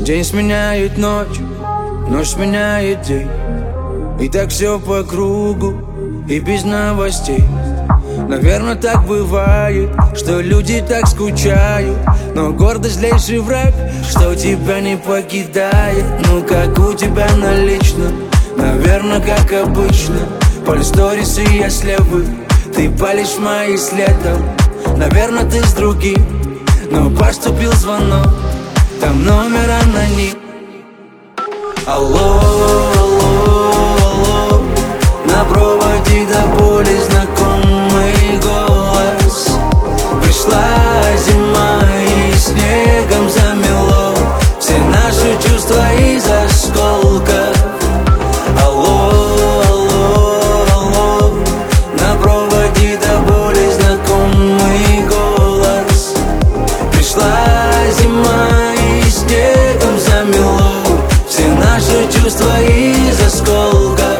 День сменяет ночь, ночь сменяет день. И так все по кругу, и без новостей. Наверное, так бывает, что люди так скучают. Но гордость злейший враг, что тебя не покидает. Ну как у тебя на личном, наверное, как обычно. Поле сторис и я слепый, ты палишь мои следом. Наверное, ты с другим, но поступил звонок, там номер аноним. Алло, алло, алло, на проводе до боли знакомый голос. Пришла зима и снегом замело все наши чувства из осколков. Алло, алло, алло, на проводе до боли знакомый голос. Пришла зима и снегом замело все наши чувства из осколков.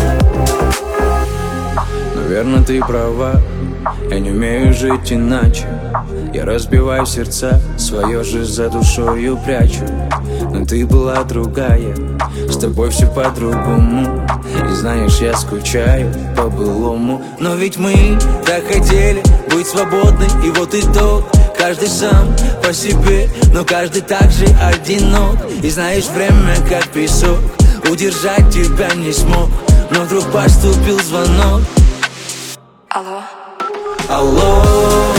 Наверное, ты права, я не умею жить иначе. Я разбиваю сердца, свое же за душою прячу. Но ты была другая, с тобой все по-другому. И знаешь, я скучаю по-былому. Но ведь мы так хотели быть свободны, и вот итог. Каждый сам по себе, но каждый так же одинок. И знаешь, время как песок, удержать тебя не смог. Но вдруг поступил звонок. Алло. Алло.